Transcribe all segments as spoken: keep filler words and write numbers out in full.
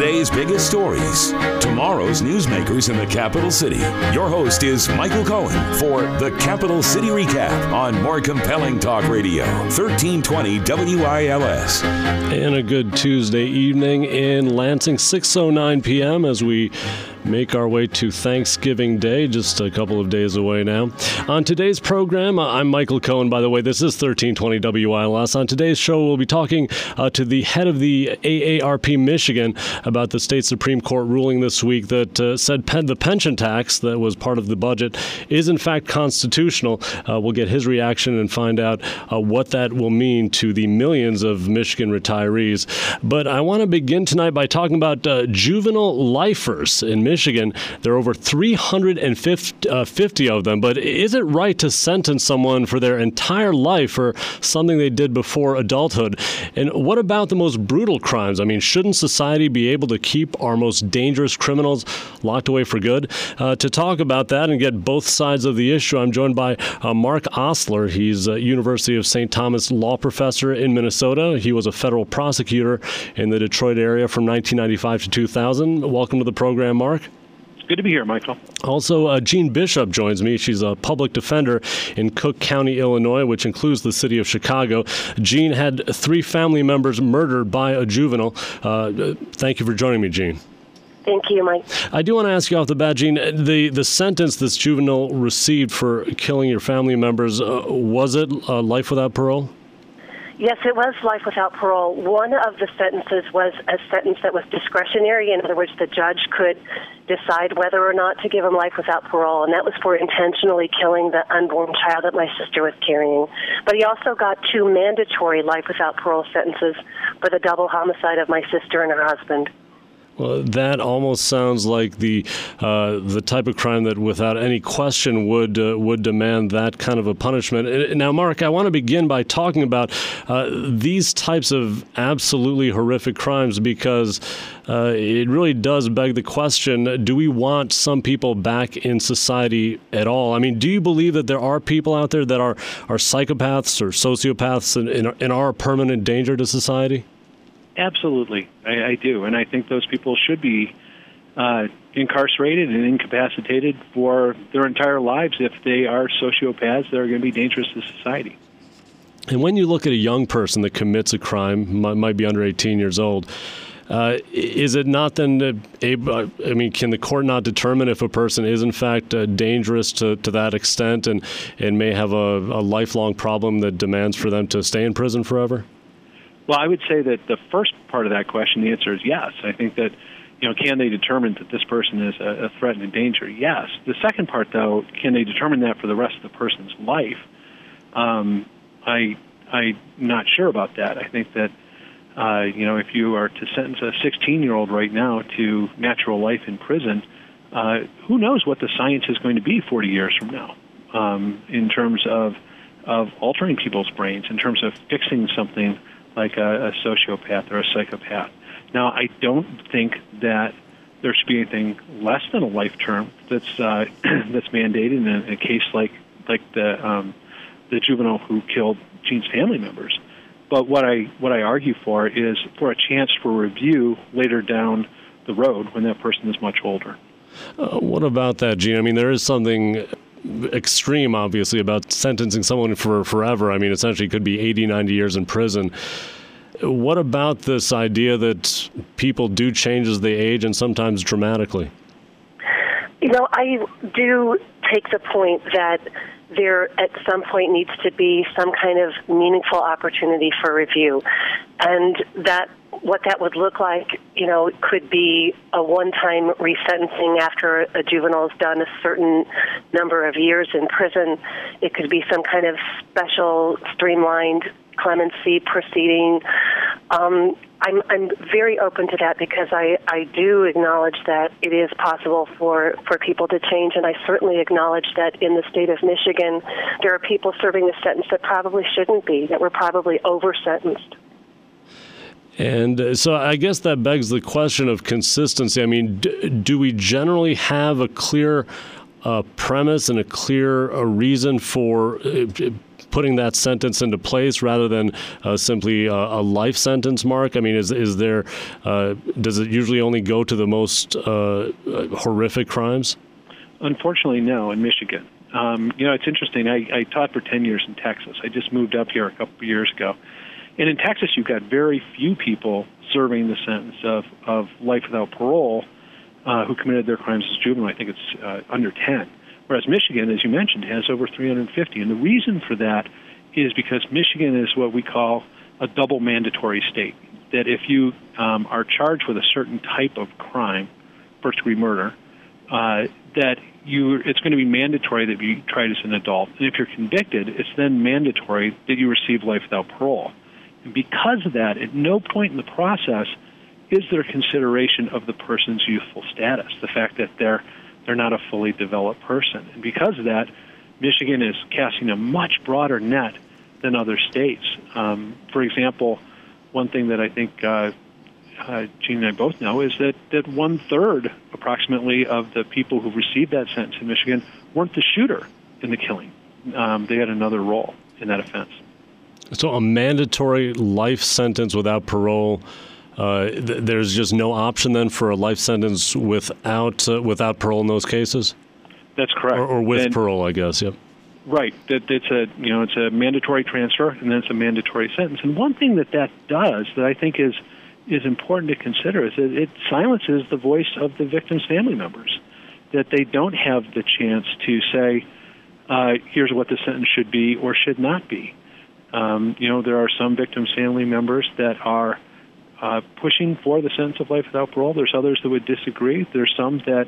Today's biggest stories, tomorrow's newsmakers in the capital city. Your host is Michael Cohen for the Capital City Recap on more compelling talk radio, thirteen twenty W I L S. And a good Tuesday evening in Lansing, six oh nine p.m. as we make our way to Thanksgiving Day, just a couple of days away now. On today's program, I'm Michael Cohen, by the way. This is thirteen twenty W I L S. On today's show, we'll be talking uh, to the head of the A A R P Michigan about the state Supreme Court ruling this week that uh, said pen- the pension tax that was part of the budget is in fact constitutional. Uh, we'll get his reaction and find out uh, what that will mean to the millions of Michigan retirees. But I want to begin tonight by talking about uh, juvenile lifers in Michigan. There are over three hundred fifty of them, but is it right to sentence someone for their entire life for something they did before adulthood? And what about the most brutal crimes? I mean, shouldn't society be able to keep our most dangerous criminals locked away for good? Uh, to talk about that and get both sides of the issue, I'm joined by uh, Mark Ostler. He's a University of Saint Thomas law professor in Minnesota. He was a federal prosecutor in the Detroit area from nineteen ninety-five to two thousand. Welcome to the program, Mark. Good to be here, Michael. Also, uh, Jean Bishop joins me. She's a public defender in Cook County, Illinois, which includes the city of Chicago. Jean had three family members murdered by a juvenile. Uh, thank you for joining me, Jean. Thank you, Mike. I do want to ask you off the bat, Jean, the, the sentence this juvenile received for killing your family members, uh, was it uh, life without parole? Yes, it was life without parole. One of the sentences was a sentence that was discretionary. In other words, the judge could decide whether or not to give him life without parole, and that was for intentionally killing the unborn child that my sister was carrying. But he also got two mandatory life without parole sentences for the double homicide of my sister and her husband. Well, that almost sounds like the uh, the type of crime that, without any question, would uh, would demand that kind of a punishment. Now, Mark, I want to begin by talking about uh, these types of absolutely horrific crimes because uh, it really does beg the question: do we want some people back in society at all? I mean, do you believe that there are people out there that are are psychopaths or sociopaths and, and, and are a permanent danger to society? Absolutely, I, I do, and I think those people should be uh, incarcerated and incapacitated for their entire lives if they are sociopaths that are going to be dangerous to society. And when you look at a young person that commits a crime, might, might be under eighteen years old, uh, is it not then able, I mean, can the court not determine if a person is in fact uh, dangerous to, to that extent and, and may have a, a lifelong problem that demands for them to stay in prison forever? Well, I would say that the first part of that question, the answer is yes. I think that, you know, can they determine that this person is a, a threat and a danger? Yes. The second part, though, can they determine that for the rest of the person's life? Um, I, I'm not sure about that. I think that, uh, you know, if you are to sentence a sixteen-year-old right now to natural life in prison, uh, who knows what the science is going to be forty years from now um, in terms of, of altering people's brains, in terms of fixing something like a, a sociopath or a psychopath. Now, I don't think that there should be anything less than a life term that's uh, that's mandated in a, in a case like like the um, the juvenile who killed Jean's family members. But what I what I argue for is for a chance for review later down the road when that person is much older. Uh, what about that, Jean? I mean, there is something extreme, obviously, about sentencing someone for forever. I mean, essentially, it could be eighty, ninety years in prison. What about this idea that people do change as they age and sometimes dramatically? You know, I do take the point that there at some point needs to be some kind of meaningful opportunity for review. And that what that would look like, you know, could be a one-time resentencing after a juvenile has done a certain number of years in prison. It could be some kind of special streamlined clemency proceeding. Um, I'm, I'm very open to that because I, I do acknowledge that it is possible for, for people to change, and I certainly acknowledge that in the state of Michigan, there are people serving a sentence that probably shouldn't be, that were probably over-sentenced. And uh, so I guess that begs the question of consistency. I mean, do, do we generally have a clear a premise and a clear a reason for uh, putting that sentence into place rather than uh, simply a, a life sentence, Mark? I mean, is is there, uh, does it usually only go to the most uh, horrific crimes? Unfortunately, no, in Michigan. Um, you know, it's interesting. I, I taught for ten years in Texas. I just moved up here a couple of years ago. And in Texas, you've got very few people serving the sentence of, of life without parole uh, who committed their crimes as juvenile. I think it's uh, under ten. Whereas Michigan, as you mentioned, has over three hundred fifty. And the reason for that is because Michigan is what we call a double mandatory state, that if you um, are charged with a certain type of crime, first-degree murder, uh, that you it's going to be mandatory that you tried as an adult. And if you're convicted, it's then mandatory that you receive life without parole. And because of that, at no point in the process is there consideration of the person's youthful status, the fact that they're they're not a fully developed person. And because of that, Michigan is casting a much broader net than other states. Um, for example, one thing that I think uh, uh, Gene and I both know is that, that one-third, approximately, of the people who received that sentence in Michigan weren't the shooter in the killing. Um, they had another role in that offense. So a mandatory life sentence without parole, uh, th- there's just no option then for a life sentence without uh, without parole in those cases? That's correct. Or, or with and, parole, I guess, yep. Right. That it's a you know it's a mandatory transfer and then it's a mandatory sentence. And one thing that that does that I think is is important to consider is that it silences the voice of the victim's family members, that they don't have the chance to say, uh, here's what the sentence should be or should not be. Um, you know, there are some victims' family members that are uh, pushing for the sentence of life without parole. There's others that would disagree. There's some that,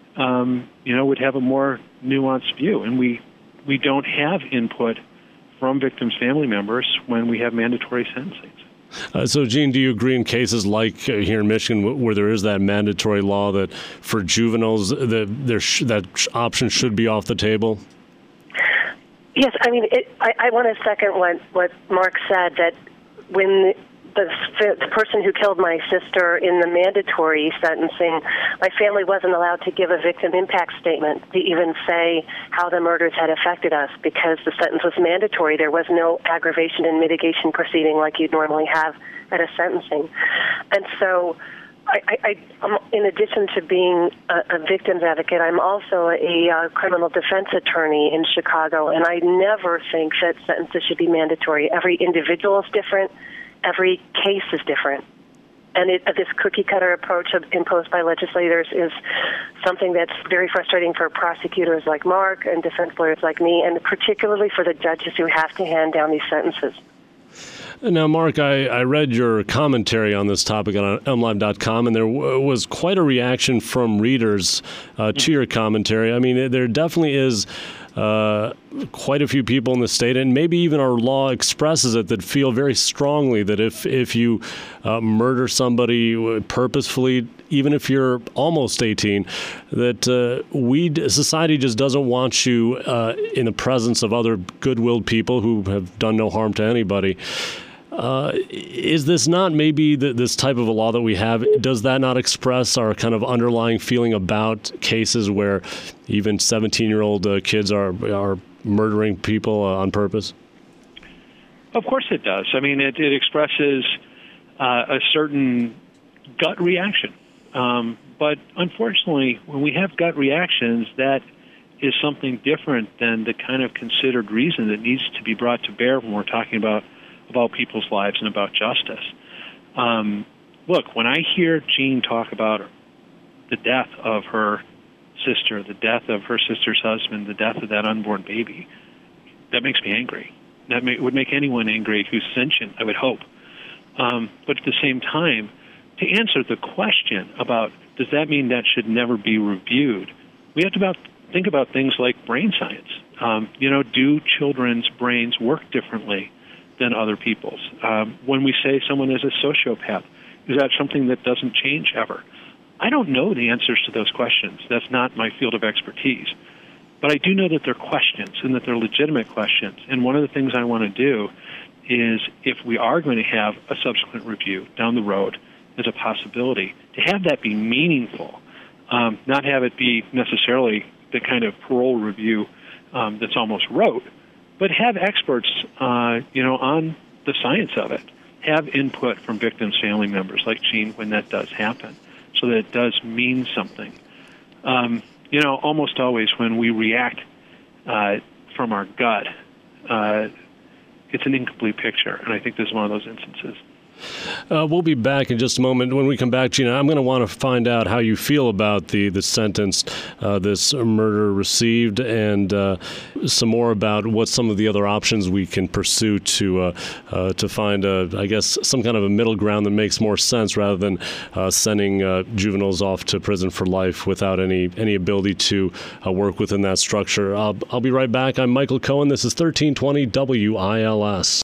um, you know, would have a more nuanced view. And we, we don't have input from victims' family members when we have mandatory sentencing. Uh, so, Gene, do you agree in cases like uh, here in Michigan w- where there is that mandatory law that for juveniles the, there sh- that option should be off the table? Yes, I mean, it, I, I want to second what, what Mark said, that when the, the person who killed my sister in the mandatory sentencing, my family wasn't allowed to give a victim impact statement to even say how the murders had affected us because the sentence was mandatory. There was no aggravation and mitigation proceeding like you'd normally have at a sentencing. And so I, I, I, in addition to being a, a victim's advocate, I'm also a uh, criminal defense attorney in Chicago, and I never think that sentences should be mandatory. Every individual is different. Every case is different. And it, this cookie-cutter approach of, imposed by legislators is something that's very frustrating for prosecutors like Mark and defense lawyers like me, and particularly for the judges who have to hand down these sentences. Now, Mark, I, I read your commentary on this topic on elm live dot com, and there w- was quite a reaction from readers uh, to your commentary. I mean, there definitely is uh, quite a few people in the state, and maybe even our law expresses it, that feel very strongly that if, if you uh, murder somebody purposefully, even if you're almost eighteen, that uh, we, society just doesn't want you uh, in the presence of other good-willed people who have done no harm to anybody. Uh, is this not maybe the, this type of a law that we have, does that not express our kind of underlying feeling about cases where even seventeen-year-old uh, kids are are murdering people uh, on purpose? Of course it does. I mean, it, it expresses uh, a certain gut reaction. Um, but unfortunately, when we have gut reactions, that is something different than the kind of considered reason that needs to be brought to bear when we're talking about about people's lives and about justice. Um, look, when I hear Jean talk about the death of her sister, the death of her sister's husband, the death of that unborn baby, that makes me angry. That may, would make anyone angry who's sentient, I would hope. Um, but at the same time, to answer the question about does that mean that should never be reviewed, we have to about, think about things like brain science. Um, you know, do children's brains work differently than other people's? Um, when we say someone is a sociopath, is that something that doesn't change ever? I don't know the answers to those questions. That's not my field of expertise. But I do know that they're questions and that they're legitimate questions. And one of the things I want to do is, if we are going to have a subsequent review down the road as a possibility, to have that be meaningful, um, not have it be necessarily the kind of parole review um, that's almost rote, but have experts, uh, you know, on the science of it. Have input from victims' family members, like Gene, when that does happen, so that it does mean something. Um, you know, almost always when we react uh, from our gut, uh, it's an incomplete picture, and I think this is one of those instances. Uh, we'll be back in just a moment. When we come back, Gina, I'm going to want to find out how you feel about the, the sentence uh, this murderer received, and uh, some more about what some of the other options we can pursue to uh, uh, to find, a, I guess, some kind of a middle ground that makes more sense rather than uh, sending uh, juveniles off to prison for life without any, any ability to uh, work within that structure. I'll, I'll be right back. I'm Michael Cohen. This is thirteen twenty W I L S.